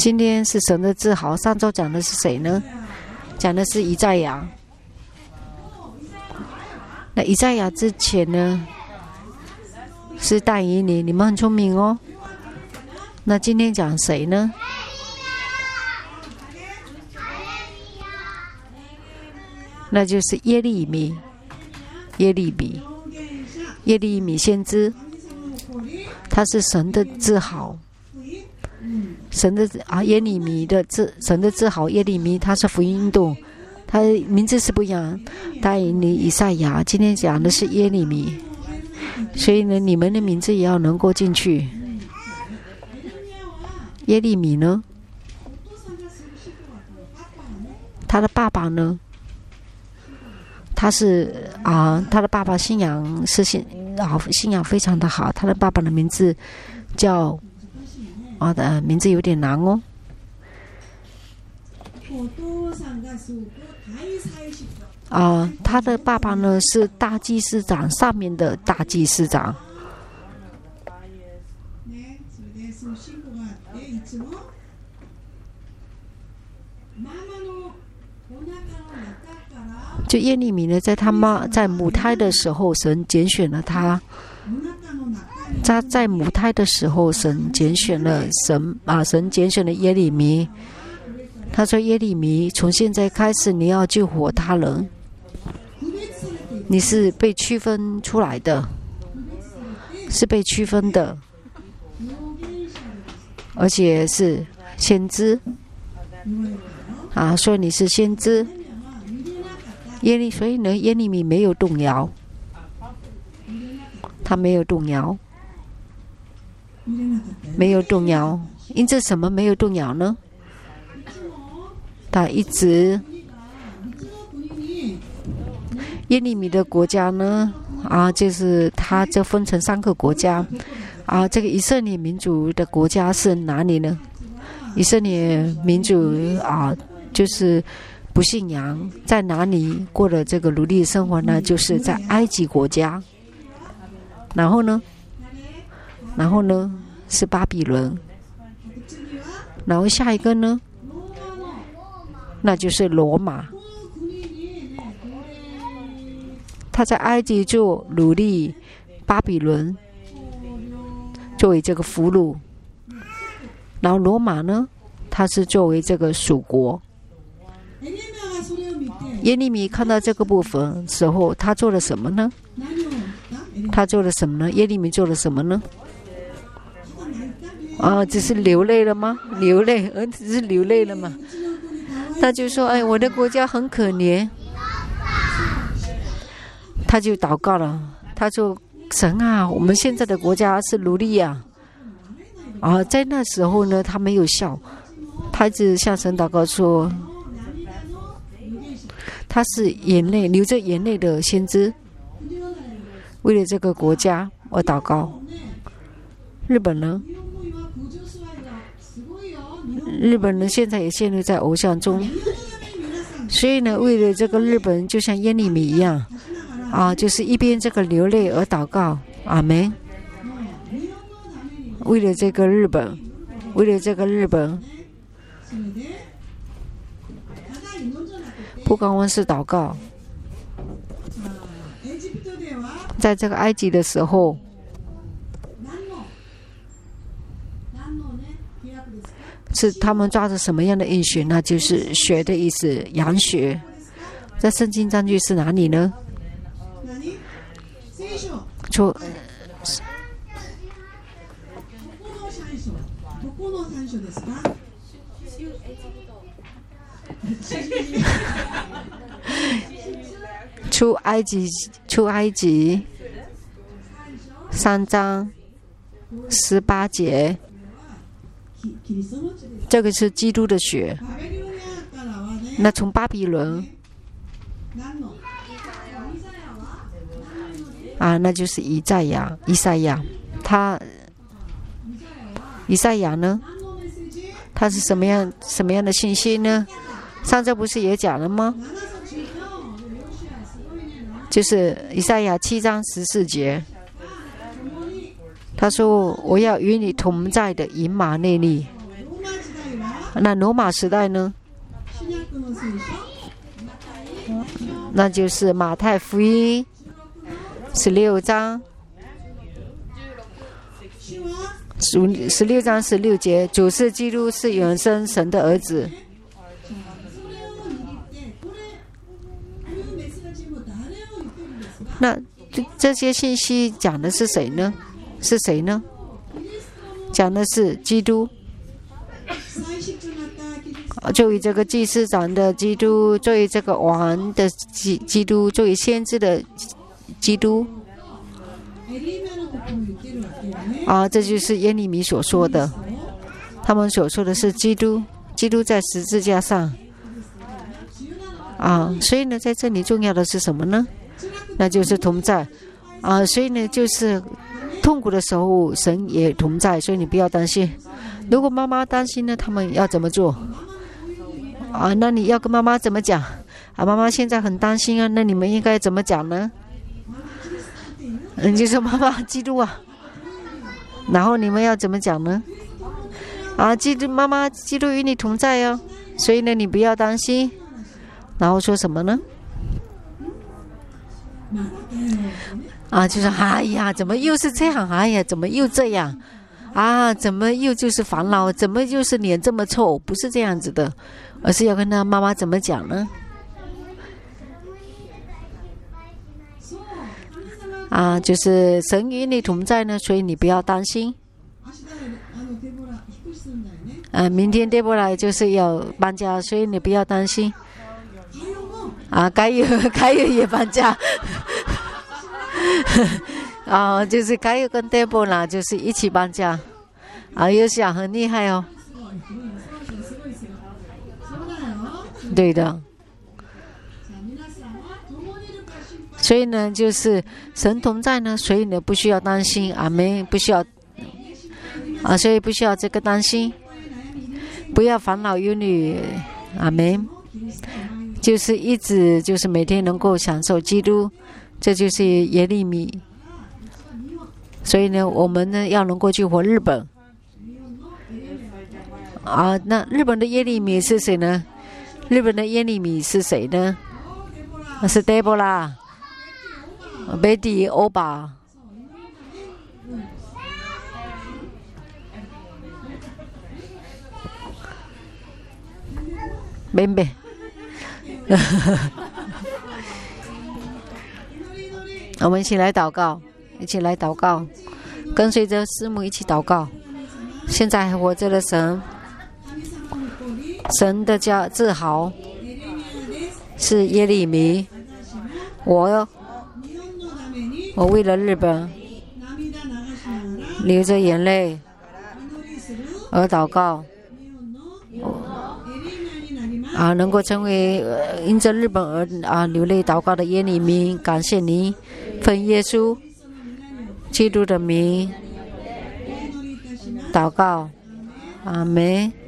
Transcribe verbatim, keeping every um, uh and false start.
今天是神的自豪，上周讲的是谁呢？讲的是以赛亚。那以赛亚之前呢是但以理，你们很聪明哦。那今天讲谁呢？那就是耶利米，耶利米，耶利米先知，他是神的自豪，神的啊耶利米的自神的自豪，耶利米他是福音运动，他名字是不一样，但以理、以赛亚，今天讲的是耶利米，所以呢，你们的名字也要能够进去。耶利米呢，他的爸爸呢？他是啊、呃，他的爸爸信仰是信啊，信仰非常的好。他的爸爸的名字叫啊的、呃、名字有点难哦。啊、呃，他的爸爸呢是大祭司长上面的大祭司长。就耶利米呢，在他妈在母胎的时候，神拣选了他。他在母胎的时候，神拣选了神啊，神拣选了耶利米。他说：“耶利米，从现在开始，你要救活他人。你是被区分出来的，是被区分的，而且是先知啊，说你是先知。”耶利，所以呢，耶利米没有动摇，他没有动摇，没有动摇。因此，什么没有动摇呢？他一直，耶利米的国家呢，啊，就是他就分成三个国家，啊，这个以色列民族的国家是哪里呢？以色列民族啊，就是。不信仰在哪里过的这个奴隶生活呢？就是在埃及国家。然后呢，然后呢是巴比伦。然后下一个呢，那就是罗马。他在埃及做奴隶，巴比伦作为这个俘虏。然后罗马呢，他是作为这个属国。耶利米看到这个部分时候，他做了什么呢？他做了什么呢？耶利米做了什么呢？啊，只是流泪了吗？流泪，儿子是流泪了吗？他就说：“哎，我的国家很可怜。”他就祷告了，他说：“神啊，我们现在的国家是奴隶呀！”啊，在那时候呢，他没有笑，他只向神祷告说。他是眼泪流着眼泪的先知，为了这个国家而祷告。日本呢？日本人现在也陷入在偶像中，所以呢，为了这个日本，就像耶利米一样，啊，就是一边这个流泪而祷告，阿们。为了这个日本，为了这个日本。不光光是祷告，在这个埃及的时候，是他们抓着什么样的应许？那就是血的意思，羊血。在圣经章句是哪里呢？出出埃及，出埃及三章十八节，这个是基督的血。那从巴比伦啊，那就是以赛亚，以赛亚，他以赛亚呢，他是什么样什么样的信息呢？上周不是也讲了吗？就是以赛亚七章十四节，他说：“我要与你同在的以马内利。” 那罗马时代呢？那就是马太福音十六章，十十六章十六节，主是基督，是永生神的儿子。那这这些信息讲的是谁呢？是谁呢？讲的是基督。作为这个祭司长的基督，作为这个王的基基督，作为先知的基督，啊，这就是耶利米所说的。他们所说的是基督，基督在十字架上，啊，所以呢，在这里重要的是什么呢？那就是同在，啊，所以呢，就是痛苦的时候，神也同在，所以你不要担心。如果妈妈担心呢，他们要怎么做？啊，那你要跟妈妈怎么讲？啊，妈妈现在很担心啊，那你们应该怎么讲呢？你就说妈妈，基督啊，然后你们要怎么讲呢？啊，基督妈妈，基督与你同在哦，所以呢，你不要担心。然后说什么呢？啊，就是哎呀，怎么又是这样？哎呀，怎么又这样？啊，怎么又就是烦恼？怎么又是脸这么臭？不是这样子的，而是要跟他妈妈怎么讲呢？啊，就是神与你同在呢，所以你不要担心。啊，明天对不来就是要搬家，所以你不要担心。啊，该有该有也搬家。啊，就是该有跟 Deborah 就是一起搬家，啊，有想很厉害哦。对的。所以呢，就是神同在呢，所以呢不需要担心，阿们，不需要啊，所以不需要这个担心，不要烦恼忧虑，阿们，就是一直就是每天能够享受基督，这就是耶利米。所以呢，我们呢要能够去活日本。啊，那日本的耶利米是谁呢？日本的耶利米是谁呢？是 Deborah、Betty、欧巴。贝贝。我们一起来祷告。一起来祷告，跟随着师母一起祷告。现在还活着的神，神的家自豪是耶利米。我，我为了日本流着眼泪而祷告，啊，能够成为因着日本而啊流泪祷告的耶利米，感谢你，奉耶稣基督的名祷告，阿们。